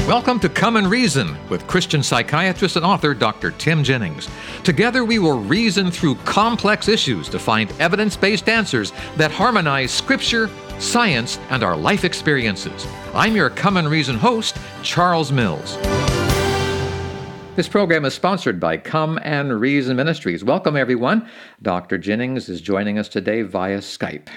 Welcome to Come and Reason with Christian psychiatrist and author Dr. Tim Jennings. Together we will reason through complex issues to find evidence-based answers that harmonize Scripture, science, and our life experiences. I'm your Come and Reason host, Charles Mills. This program is sponsored by Come and Reason Ministries. Welcome, everyone. Dr. Jennings is joining us today via Skype.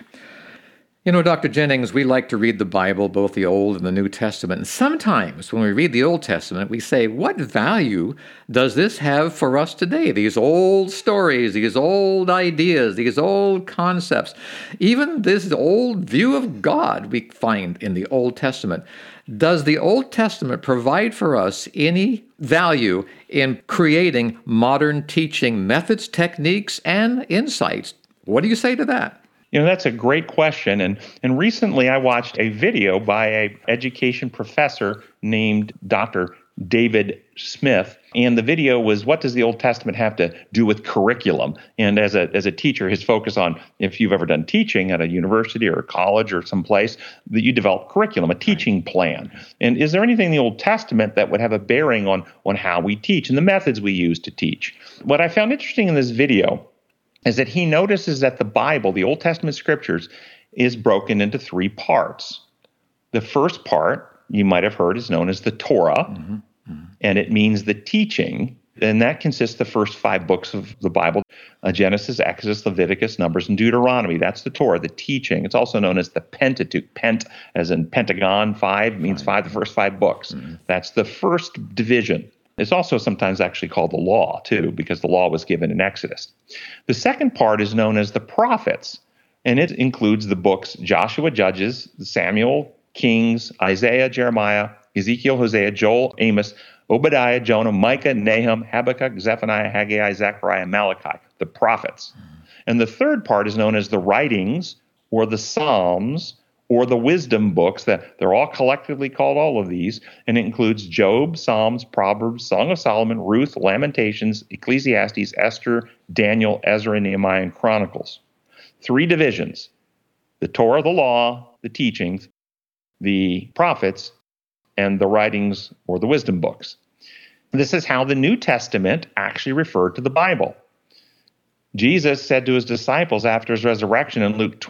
You know, Dr. Jennings, we like to read the Bible, both the Old and the New Testament. And sometimes when we read the Old Testament, we say, what value does this have for us today? These old stories, these old ideas, these old concepts, even this old view of God we find in the Old Testament. Does the Old Testament provide for us any value in creating modern teaching methods, techniques, and insights? What do you say to that? You know, that's a great question. And recently I watched a video by an education professor named Dr. David Smith. And the video was, what does the Old Testament have to do with curriculum? And as a teacher, his focus on, if you've ever done teaching at a university or a college or someplace, that you develop curriculum, a teaching plan. And is there anything in the Old Testament that would have a bearing on how we teach and the methods we use to teach? What I found interesting in this video is that he notices that the Bible, the Old Testament scriptures, is broken into three parts. The first part, you might have heard, is known as the Torah, and it means the teaching, and that consists of the first 5 books of the Bible, Genesis, Exodus, Leviticus, Numbers, and Deuteronomy. That's the Torah, the teaching. It's also known as the Pentateuch. Pent, as in pentagon, 5, means 5, the first 5 books. That's the first division. It's also sometimes actually called the law, too, because the law was given in Exodus. The second part is known as the prophets, and it includes the books Joshua, Judges, Samuel, Kings, Isaiah, Jeremiah, Ezekiel, Hosea, Joel, Amos, Obadiah, Jonah, Micah, Nahum, Habakkuk, Zephaniah, Haggai, Zechariah, Malachi, the prophets. And the third part is known as the writings, or the Psalms, or the wisdom books, that they're all collectively called all of these, and it includes Job, Psalms, Proverbs, Song of Solomon, Ruth, Lamentations, Ecclesiastes, Esther, Daniel, Ezra, Nehemiah, and Chronicles. 3 divisions: the Torah, the law, the teachings, the prophets, and the writings or the wisdom books. This is how the New Testament actually referred to the Bible. Jesus said to his disciples after his resurrection in Luke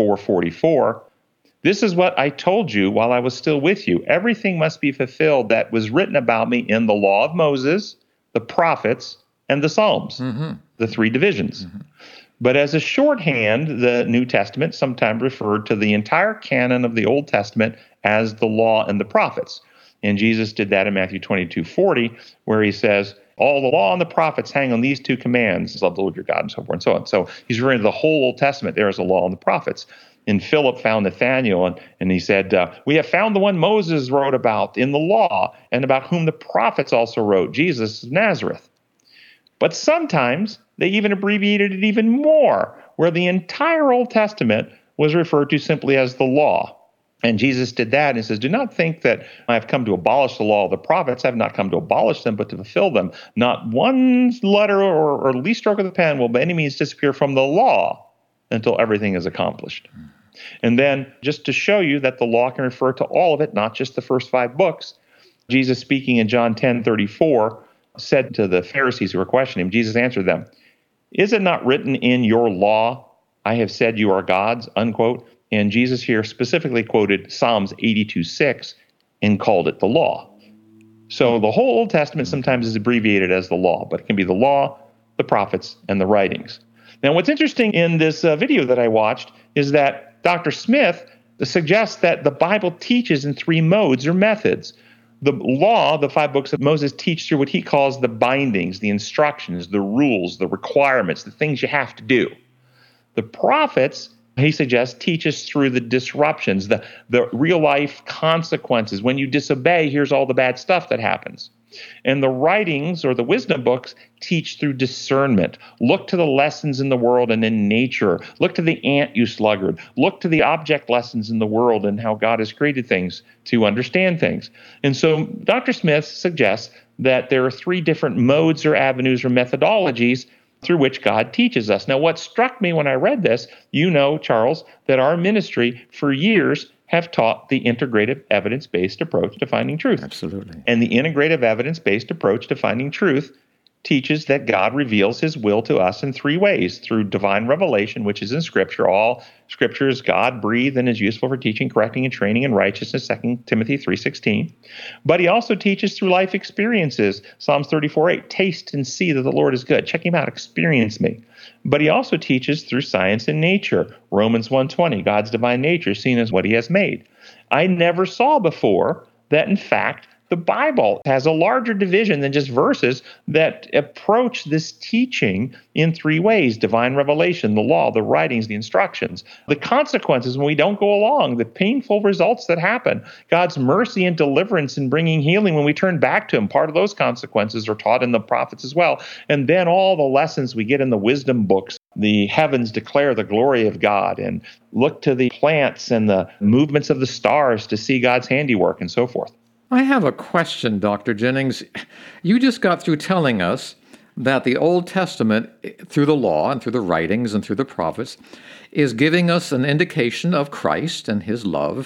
24:44, "This is what I told you while I was still with you. Everything must be fulfilled that was written about me in the law of Moses, the prophets, and the Psalms," the 3 divisions. But as a shorthand, the New Testament sometimes referred to the entire canon of the Old Testament as the law and the prophets. And Jesus did that in Matthew 22:40, where he says, all the law and the prophets hang on these 2 commands, love the Lord your God, and so forth and so on. So he's referring to the whole Old Testament there as the law and the prophets. And Philip found Nathanael, and he said, we have found the one Moses wrote about in the law, and about whom the prophets also wrote, Jesus of Nazareth. But sometimes they even abbreviated it even more, where the entire Old Testament was referred to simply as the law. And Jesus did that, and he says, do not think that I have come to abolish the law of the prophets. I have not come to abolish them, but to fulfill them. Not one letter or least stroke of the pen will by any means disappear from the law until everything is accomplished. And then, just to show you that the law can refer to all of it, not just the first 5 books, Jesus, speaking in John 10:34, said to the Pharisees who were questioning him, Jesus answered them, "Is it not written in your law, I have said you are gods," unquote? And Jesus here specifically quoted Psalms 82:6 and called it the law. So the whole Old Testament sometimes is abbreviated as the law, but it can be the law, the prophets, and the writings. Now, what's interesting in this video that I watched is that Dr. Smith suggests that the Bible teaches in 3 modes or methods. The law, the 5 books of Moses, teach through what he calls the bindings, the instructions, the rules, the requirements, the things you have to do. The prophets, he suggests, teach us through the disruptions, the real-life consequences. When you disobey, here's all the bad stuff that happens. And the writings or the wisdom books teach through discernment. Look to the lessons in the world and in nature. Look to the ant, you sluggard. Look to the object lessons in the world and how God has created things to understand things. And so Dr. Smith suggests that there are 3 different modes or avenues or methodologies through which God teaches us. Now, what struck me when I read this, you know, Charles, that our ministry for years have taught the integrative evidence-based approach to finding truth. Absolutely. And the integrative evidence-based approach to finding truth teaches that God reveals his will to us in three ways: through divine revelation, which is in Scripture. All Scripture is God-breathed and is useful for teaching, correcting, and training in righteousness, 2 Timothy 3:16. But he also teaches through life experiences. Psalms 34:8, taste and see that the Lord is good. Check him out, experience me. But he also teaches through science and nature. Romans 1:20, God's divine nature seen as what he has made. I never saw before that, in fact, the Bible has a larger division than just verses that approach this teaching in three ways: divine revelation, the law, the writings, the instructions, the consequences when we don't go along, the painful results that happen, God's mercy and deliverance in bringing healing when we turn back to him. Part of those consequences are taught in the prophets as well. And then all the lessons we get in the wisdom books. The heavens declare the glory of God, and look to the plants and the movements of the stars to see God's handiwork, and so forth. I have a question, Dr. Jennings. You just got through telling us that the Old Testament, through the law and through the writings and through the prophets, is giving us an indication of Christ and his love.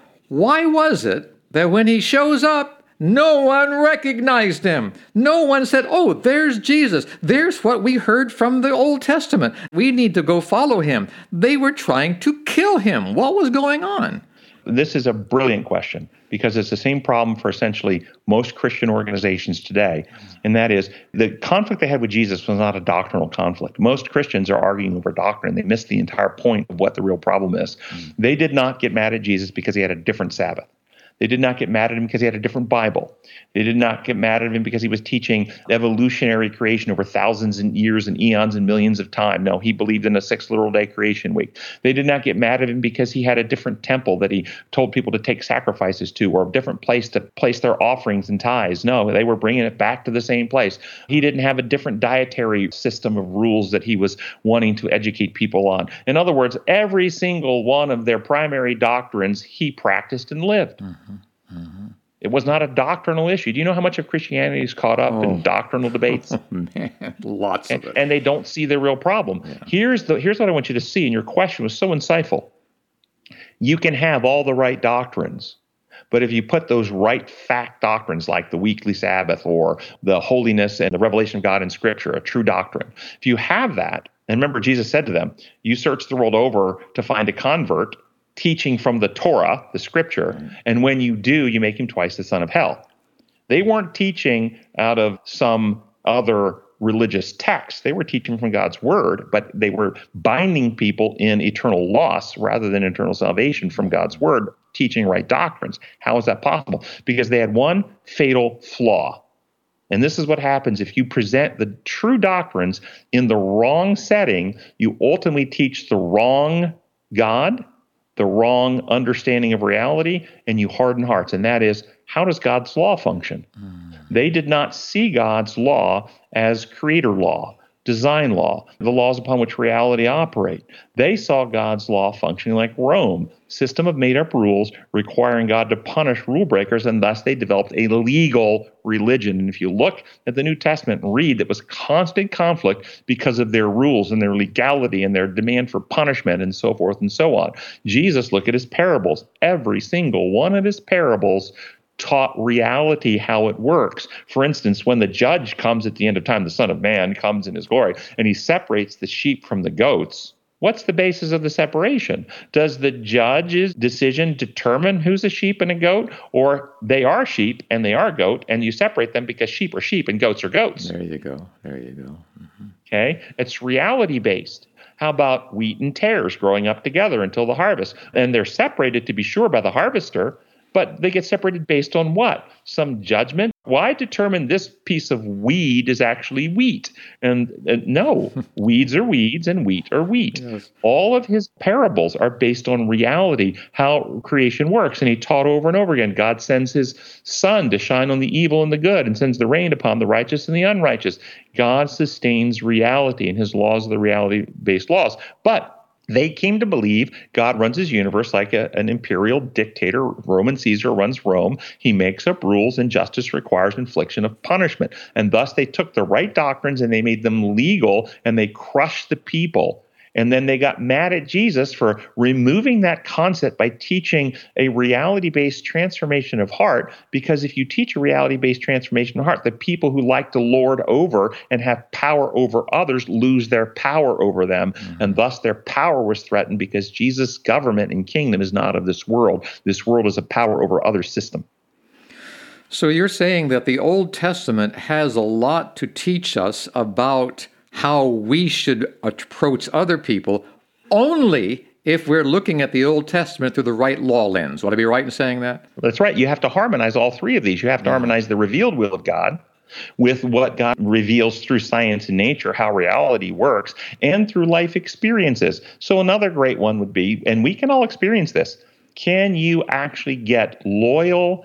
Why was it that when he shows up, no one recognized him? No one said, oh, there's Jesus. There's what we heard from the Old Testament. We need to go follow him. They were trying to kill him. What was going on? This is a brilliant question, because it's the same problem for essentially most Christian organizations today. And that is, the conflict they had with Jesus was not a doctrinal conflict. Most Christians are arguing over doctrine. They miss the entire point of what the real problem is. They did not get mad at Jesus because he had a different Sabbath. They did not get mad at him because he had a different Bible. They did not get mad at him because he was teaching evolutionary creation over thousands and years and eons and millions of time. No, he believed in a 6 literal day creation week. They did not get mad at him because he had a different temple that he told people to take sacrifices to, or a different place to place their offerings and tithes. No, they were bringing it back to the same place. He didn't have a different dietary system of rules that he was wanting to educate people on. In other words, every single one of their primary doctrines he practiced and lived. It was not a doctrinal issue. Do you know how much of Christianity is caught up in doctrinal debates? Oh, man, lots of it. And they don't see the real problem. Yeah. Here's what I want you to see, and your question was so insightful. You can have all the right doctrines, but if you put those right fact doctrines like the weekly Sabbath or the holiness and the revelation of God in Scripture, a true doctrine, if you have that, and remember Jesus said to them, you search the world over to find a convert teaching from the Torah, the Scripture, and when you do, you make him twice the son of hell. They weren't teaching out of some other religious text. They were teaching from God's word, but they were binding people in eternal loss rather than eternal salvation from God's word, teaching right doctrines. How is that possible? Because they had one fatal flaw. And this is what happens if you present the true doctrines in the wrong setting. You ultimately teach the wrong God, the wrong understanding of reality, and you harden hearts. And that is, how does God's law function? They did not see God's law as creator law, design law, the laws upon which reality operate. They saw God's law functioning like Rome, system of made-up rules requiring God to punish rule breakers, and thus they developed a legal religion. And if you look at the New Testament and read, that was constant conflict because of their rules and their legality and their demand for punishment and so forth and so on. Jesus, look at his parables. Every single one of his parables taught reality, how it works. For instance, when the judge comes at the end of time, the Son of Man comes in his glory, and he separates the sheep from the goats. What's the basis of the separation? Does the judge's decision determine who's a sheep and a goat, or they are sheep and they are goat, and you separate them because sheep are sheep and goats are goats? There you go. There you go. Okay? It's reality-based. How about wheat and tares growing up together until the harvest? And they're separated, to be sure, by the harvester, but they get separated based on what? Some judgment? Why determine this piece of weed is actually wheat? And no, weeds are weeds and wheat are wheat. Yes. All of his parables are based on reality, how creation works. And he taught over and over again, God sends his sun to shine on the evil and the good and sends the rain upon the righteous and the unrighteous. God sustains reality, and his laws are the reality-based laws. But they came to believe God runs his universe like an imperial dictator. Roman Caesar runs Rome. He makes up rules, and justice requires infliction of punishment. And thus they took the right doctrines and they made them legal, and they crushed the people. And then they got mad at Jesus for removing that concept by teaching a reality-based transformation of heart. Because if you teach a reality-based transformation of heart, the people who like to lord over and have power over others lose their power over them. And thus their power was threatened because Jesus' government and kingdom is not of this world. This world is a power over other system. So you're saying that the Old Testament has a lot to teach us about how we should approach other people only if we're looking at the Old Testament through the right law lens. Would I be right in saying that? That's right. You have to harmonize all three of these. You have to harmonize the revealed will of God with what God reveals through science and nature, how reality works, and through life experiences. So another great one would be, and we can all experience this, can you actually get loyal,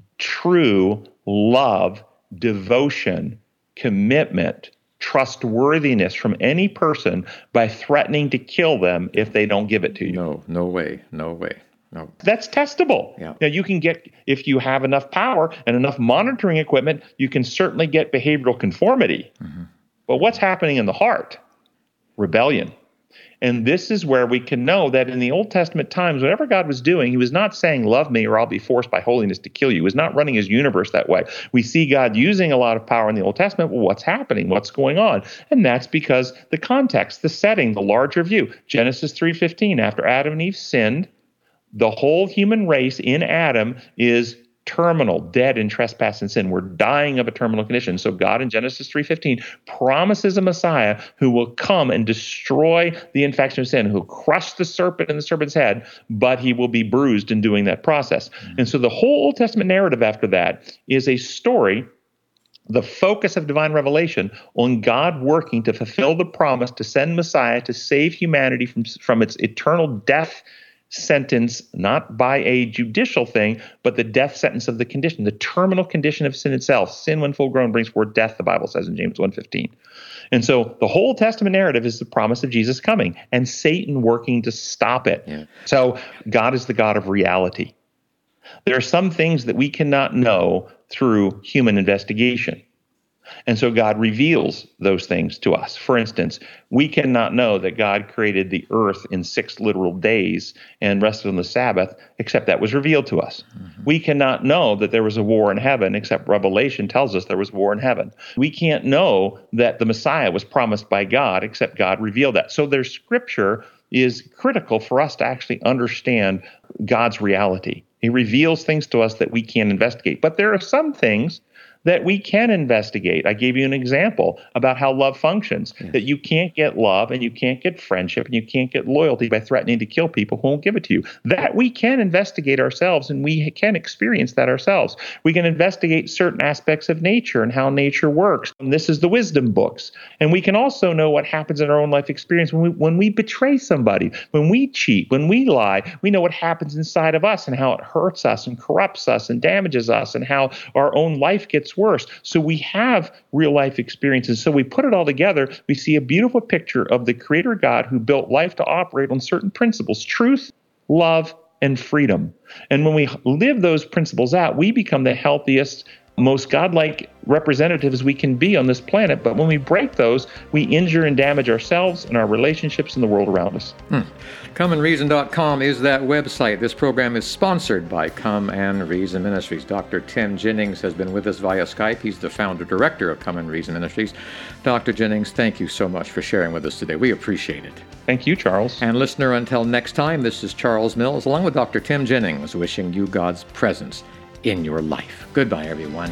true love, devotion, commitment, trustworthiness from any person by threatening to kill them if they don't give it to you? No way. No. That's testable. Yeah. Now, you can get, if you have enough power and enough monitoring equipment, you can certainly get behavioral conformity. But what's happening in the heart? Rebellion. And this is where we can know that in the Old Testament times, whatever God was doing, he was not saying, love me or I'll be forced by holiness to kill you. He was not running his universe that way. We see God using a lot of power in the Old Testament. Well, what's happening? What's going on? And that's because the context, the setting, the larger view. Genesis 3:15, after Adam and Eve sinned, the whole human race in Adam is terminal, dead in trespass and sin. We're dying of a terminal condition. So God in Genesis 3:15 promises a Messiah who will come and destroy the infection of sin, who will crush the serpent in the serpent's head, but he will be bruised in doing that process. And so the whole Old Testament narrative after that is a story, the focus of divine revelation on God working to fulfill the promise to send Messiah to save humanity from its eternal death sentence, not by a judicial thing, but the death sentence of the condition, the terminal condition of sin itself. Sin, when full grown, brings forth death, the Bible says in James 1:15. And so the whole Testament narrative is the promise of Jesus coming and Satan working to stop it. Yeah. So God is the God of reality. There are some things that we cannot know through human investigation. And so God reveals those things to us. For instance, we cannot know that God created the earth in 6 literal days and rested on the Sabbath, except that was revealed to us. We cannot know that there was a war in heaven, except Revelation tells us there was war in heaven. We can't know that the Messiah was promised by God, except God revealed that. So their scripture is critical for us to actually understand God's reality. He reveals things to us that we can't investigate. But there are some things that we can investigate. I gave you an example about how love functions, that you can't get love and you can't get friendship and you can't get loyalty by threatening to kill people who won't give it to you. That we can investigate ourselves, and we can experience that ourselves. We can investigate certain aspects of nature and how nature works. And this is the wisdom books. And we can also know what happens in our own life experience when we betray somebody, when we cheat, when we lie. We know what happens inside of us and how it hurts us and corrupts us and damages us and how our own life gets worse. So we have real life experiences. So we put it all together. We see a beautiful picture of the Creator God who built life to operate on certain principles: truth, love, and freedom. And when we live those principles out, we become the healthiest, most godlike representatives we can be on this planet. But when we break those, we injure and damage ourselves and our relationships in the world around us. ComeAndReason.com is that website. This program is sponsored by Come and Reason Ministries. Dr. Tim Jennings has been with us via Skype. He's the founder-director of Come and Reason Ministries. Dr. Jennings, thank you so much for sharing with us today. We appreciate it. Thank you, Charles. And listener, until next time, this is Charles Mills, along with Dr. Tim Jennings, wishing you God's presence in your life. Goodbye, everyone.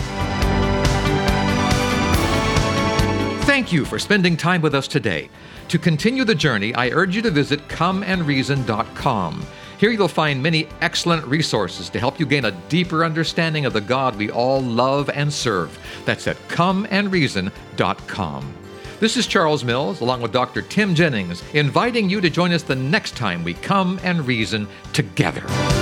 Thank you for spending time with us today. To continue the journey, I urge you to visit ComeAndReason.com. Here you'll find many excellent resources to help you gain a deeper understanding of the God we all love and serve. That's at ComeAndReason.com. This is Charles Mills, along with Dr. Tim Jennings, inviting you to join us the next time we come and reason together.